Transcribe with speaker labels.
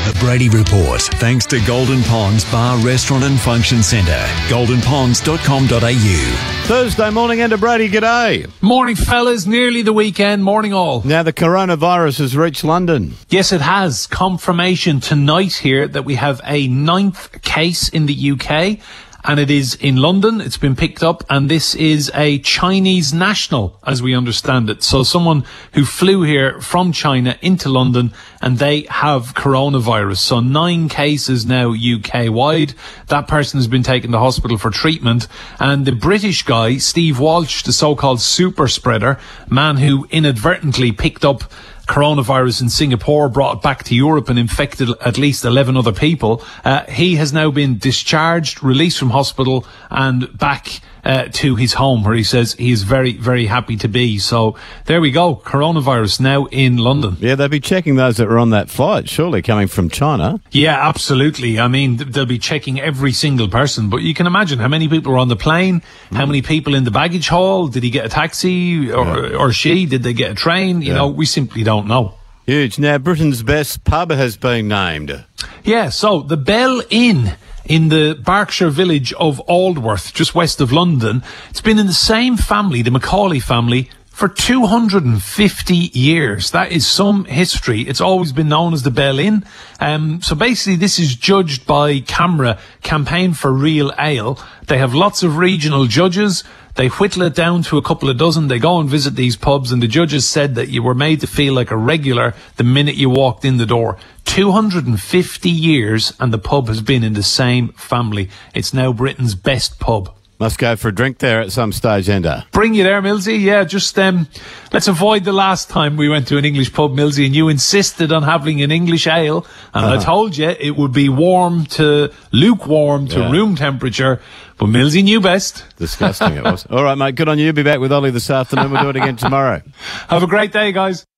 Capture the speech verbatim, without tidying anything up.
Speaker 1: The Brady Report, thanks to Golden Ponds Bar, Restaurant and Function Centre. golden ponds dot com dot a u.
Speaker 2: Thursday morning, Enda Brady, g'day.
Speaker 3: Morning, fellas. Nearly the weekend. Morning, all.
Speaker 2: Now the coronavirus has reached London.
Speaker 3: Yes, it has. Confirmation tonight here that we have a ninth case in the U K. And it is in London. It's been picked up, and this is a Chinese national, as we understand it. So someone who flew here from China into London, and they have coronavirus. So nine cases now U K-wide. That person has been taken to hospital for treatment. And the British guy, Steve Walsh, the so-called super spreader, man who inadvertently picked up coronavirus in Singapore, brought it back to Europe and infected at least eleven other people. Uh, he has now been discharged, released from hospital, and back uh, to his home, where he says he is very, very happy to be. So there we go. Coronavirus now in London.
Speaker 2: Yeah, they'll be checking those that were on that flight, surely, coming from China.
Speaker 3: Yeah, absolutely. I mean, they'll be checking every single person. But you can imagine how many people were on the plane, mm. how many people in the baggage hall. Did he get a taxi or, yeah. or she? Did they get a train? You yeah. know, we simply don't know.
Speaker 2: Huge. Now, Britain's best pub has been named.
Speaker 3: Yeah, so the Bell Inn in the Berkshire village of Aldworth, just west of London. It's been in the same family, the Macaulay family, for two hundred fifty years. That is some history. It's always been known as the Bell Inn. Um, so basically this is judged by CAMRA, Campaign for Real Ale. They have lots of regional judges. They whittle it down to a couple of dozen. They go and visit these pubs, and the judges said that you were made to feel like a regular the minute you walked in the door. two hundred fifty years, and the pub has been in the same family. It's now Britain's best pub.
Speaker 2: Must go for a drink there at some stage, Enda.
Speaker 3: Bring you there, Millsy. Yeah, just um, let's avoid the last time we went to an English pub, Millsy, and you insisted on having an English ale, and uh-huh. I told you it would be warm to lukewarm to yeah. room temperature, but Millsy knew best.
Speaker 2: Disgusting it was. All right, mate, good on you. Be back with Ollie this afternoon. We'll do it again tomorrow.
Speaker 3: Have a great day, guys.